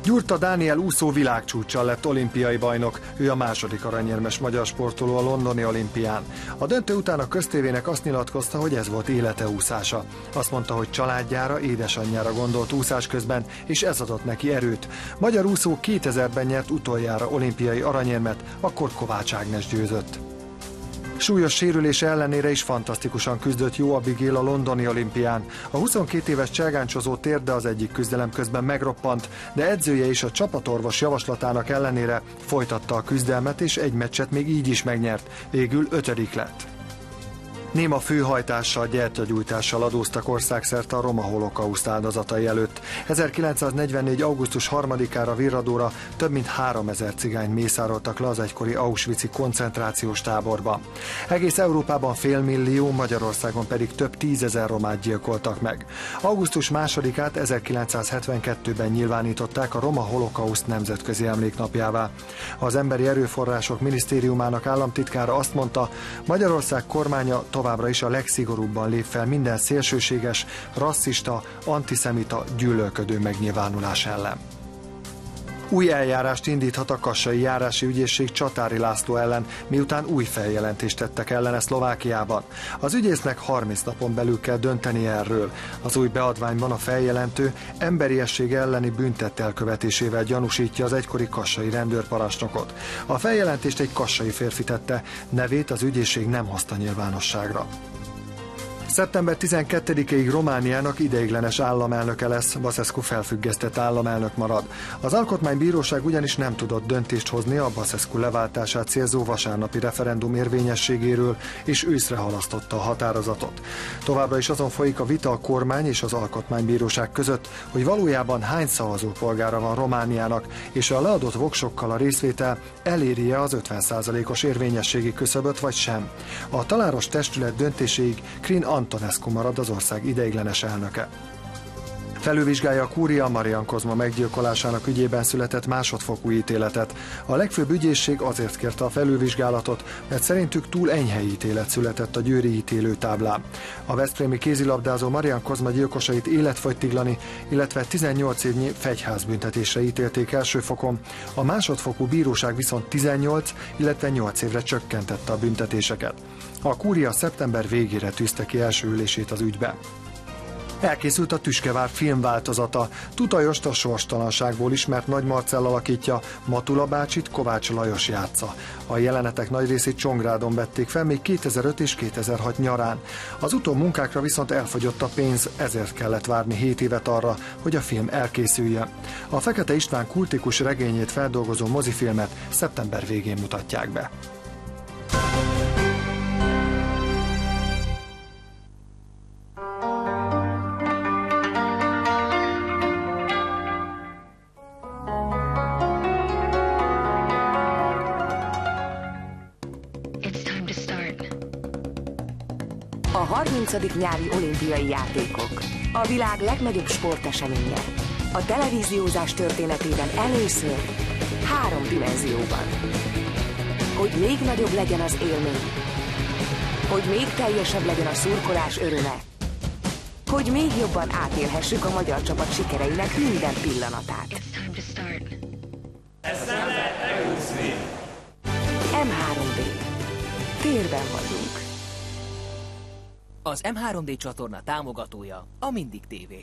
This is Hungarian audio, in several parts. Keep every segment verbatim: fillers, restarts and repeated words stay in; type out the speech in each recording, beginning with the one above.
Gyurta Dániel úszó világcsúccsal lett olimpiai bajnok, ő a második aranyérmes magyar sportoló a londoni olimpián. A döntő után a köztévének azt nyilatkozta, hogy ez volt élete úszása. Azt mondta, hogy családjára, édesanyjára gondolt úszás közben, és ez adott neki erőt. Magyar úszó kétezerben nyert utoljára olimpiai aranyérmet, akkor Kovács Ágnes győzött. Súlyos sérülése ellenére is fantasztikusan küzdött Jó Abigail a londoni olimpián. A huszonkét éves cselgáncsozó térde az egyik küzdelem közben megroppant, de edzője és a csapatorvos javaslatának ellenére folytatta a küzdelmet, és egy meccset még így is megnyert. Végül ötödik lett. Néma főhajtással, gyertyagyújtással adóztak országszerte a roma holokauszt áldozatai előtt. ezerkilencszáznegyvennégy. augusztus harmadikára Virradóra több mint háromezer cigányt mészároltak le az egykori auschwitzi koncentrációs táborba. Egész Európában félmillió, Magyarországon pedig több tízezer romát gyilkoltak meg. augusztus másodikát ezerkilencszázhetvenkettőben nyilvánították a roma holokauszt nemzetközi emléknapjává. Az Emberi Erőforrások Minisztériumának államtitkára azt mondta, Magyarország kormánya továbbra is a legszigorúbban lép fel minden szélsőséges, rasszista, antiszemita, gyűlölködő megnyilvánulás ellen. Új eljárást indíthat a kassai járási ügyészség Csatári László ellen, miután új feljelentést tettek ellene Szlovákiában. Az ügyésznek harminc napon belül kell dönteni erről. Az új beadványban a feljelentő emberiesség elleni bűntett elkövetésével gyanúsítja az egykori kassai rendőrparancsnokot. A feljelentést egy kassai férfi tette, nevét az ügyészség nem hozta nyilvánosságra. szeptember tizenkettedikéig Romániának ideiglenes államelnöke lesz, Basescu felfüggesztett államelnök marad. Az alkotmánybíróság ugyanis nem tudott döntést hozni a Basescu leváltását célzó vasárnapi referendum érvényességéről, és őszre halasztotta a határozatot. Továbbra is azon folyik a vita a kormány és az alkotmánybíróság között, hogy valójában hány szavazópolgára van Romániának, és a leadott voksokkal a részvétel eléri-e az ötven százalékos érvényességi küszöböt vagy sem. A tanáros testület döntéséig Crin Antonescu marad az ország ideiglenes elnöke. Felülvizsgálja a kúria Marian Kozma meggyilkolásának ügyében született másodfokú ítéletet. A legfőbb ügyészség azért kérte a felülvizsgálatot, mert szerintük túl enyhe ítélet született a győri ítélőtáblán. A veszprémi kézilabdázó Marian Kozma gyilkosait életfogytiglani, illetve tizennyolc évnyi fegyházbüntetésre ítélték első fokon. A másodfokú bíróság viszont tizennyolc, illetve nyolc évre csökkentette a büntetéseket. A kúria szeptember végére tűzte ki első ülését az ügybe. Elkészült a Tüskevár filmváltozata. Tutajost a sorstalanságból ismert Nagy Marcell alakítja, Matula bácsit Kovács Lajos játsza. A jelenetek nagy részét Csongrádon vették fel még kétezer-öt és kétezer-hat nyarán. Az utómunkákra viszont elfogyott a pénz, ezért kellett várni hét évet arra, hogy a film elkészüljön. A Fekete István kultikus regényét feldolgozó mozifilmet szeptember végén mutatják be. A harmincadik nyári olimpiai játékok. A világ legnagyobb sporteseménye. A televíziózás történetében először három dimenzióban. Hogy még nagyobb legyen az élmény. Hogy még teljesebb legyen a szurkolás öröme. Hogy még jobban átélhessük a magyar csapat sikereinek minden pillanatát. Ezt nem lehet megúszni. em három dé. Térben vagyunk. Az em három dé csatorna támogatója a Mindig té vé.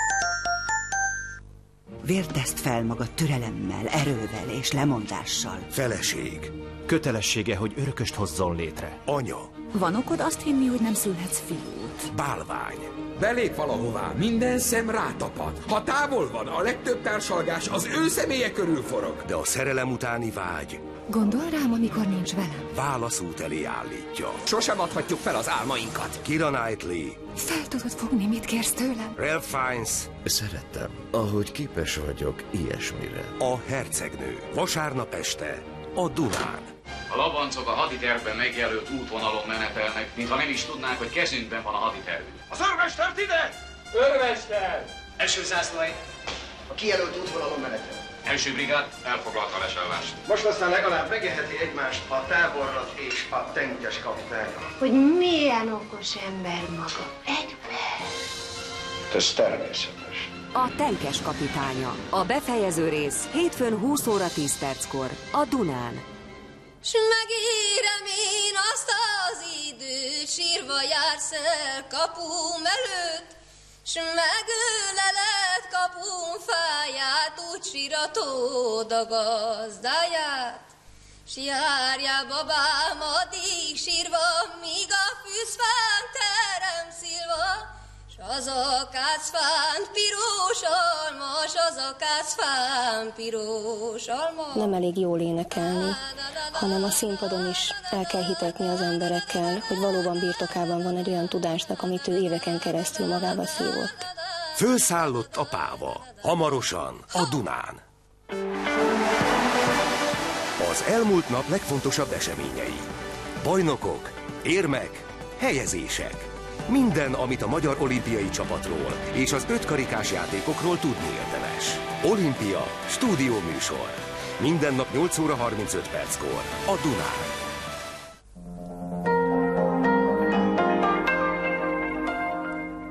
Vértezd fel magad türelemmel, erővel és lemondással. Feleség. Kötelessége, hogy örököst hozzon létre. Anya. Van okod azt hinni, hogy nem szülhetsz fiút. Bálvány. Belép valahová, minden szem rátapad. Ha távol van, a legtöbb társalgás az ő személye körül forog. De a szerelem utáni vágy... Gondol rám, amikor nincs velem? Válaszút elé állítja. Sosem adhatjuk fel az álmainkat. Keira Knightley. Fel tudod fogni, mit kérsz tőlem? Ralph Fiennes. Szeretem, ahogy képes vagyok ilyesmire. A hercegnő. Vasárnap este. A Dunán. A labancok a haditervben megjelölt útvonalon menetelnek, mintha nem is tudnánk, hogy kezünkben van a haditervük. Az őrmestert ide! Őrmester! Első zászlói. A kijelölt útvonalon menetel. Első brigád elfoglalta a lesállást. Most aztán legalább megérheti egymást a tábornok és a tengelyes kapitány. Hogy milyen okos ember maga. Egy perc. Ez természetes. a tenkes kapitánya. A befejező rész hétfőn húsz óra tíz perckor a Dunán. S megérem én azt az időt, sírva jársz el kapum előtt, s megöleled kapum fáját, úgy síratod a gazdáját. S járjál babám addig sírva, míg a fűzfán terem szilva, s az akácfán piros almas, az akácfán piros almas. Nem elég jól énekelni, hanem a színpadon is el kell hitetni az emberekkel, hogy valóban birtokában van egy olyan tudásnak, amit ő éveken keresztül magába szívott. Fölszállott a páva, hamarosan a Dunán. Az elmúlt nap legfontosabb eseményei. Bajnokok, érmek, helyezések. Minden, amit a magyar olimpiai csapatról és az ötkarikás játékokról tudni érdemes. Olimpia stúdióműsor. Minden nap nyolc óra harmincöt perckor a Dunán.